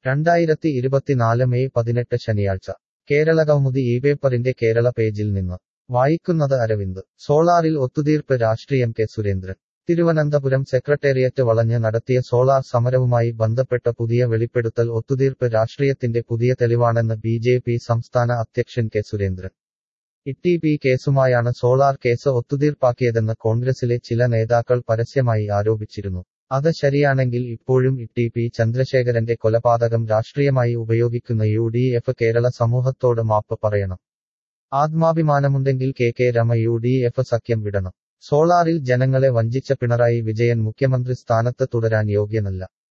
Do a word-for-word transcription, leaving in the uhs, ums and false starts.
രണ്ടായിരത്തി ഇരുപത്തിനാല് മെയ് പതിനെട്ട് ശനിയാഴ്ച കേരള കൗമുദി ഈ പേപ്പറിന്റെ കേരള പേജിൽ നിന്ന് വായിക്കുന്നത് അരവിന്ദ് സോളാറിൽ ഒത്തുതീർപ്പ് രാഷ്ട്രീയം കെ സുരേന്ദ്രൻ തിരുവനന്തപുരം സെക്രട്ടേറിയറ്റ് വളഞ്ഞ് നടത്തിയ സോളാർ സമരവുമായി ബന്ധപ്പെട്ട പുതിയ വെളിപ്പെടുത്തൽ ഒത്തുതീർപ്പ് രാഷ്ട്രീയത്തിന്റെ പുതിയ തെളിവാണെന്ന് ബി ജെ പി സംസ്ഥാന അധ്യക്ഷൻ കെ സുരേന്ദ്രൻ ഇ പി കേസുമായാണ് സോളാർ കേസ് ഒത്തുതീർപ്പാക്കിയതെന്ന് കോൺഗ്രസിലെ ചില നേതാക്കൾ പരസ്യമായി ആരോപിച്ചിരുന്നു അത് ശരിയാണെങ്കിൽ ഇപ്പോഴും ഇ പി ചന്ദ്രശേഖരന്റെ കൊലപാതകം രാഷ്ട്രീയമായി ഉപയോഗിക്കുന്ന യു ഡി എഫ് കേരള സമൂഹത്തോട് മാപ്പ് പറയണം. ആത്മാഭിമാനമുണ്ടെങ്കിൽ K K Rema U D F സഖ്യം വിടണം. സോളാറിൽ ജനങ്ങളെ വഞ്ചിച്ച പിണറായി വിജയൻ മുഖ്യമന്ത്രി സ്ഥാനത്ത് തുടരാൻ യോഗ്യനല്ല.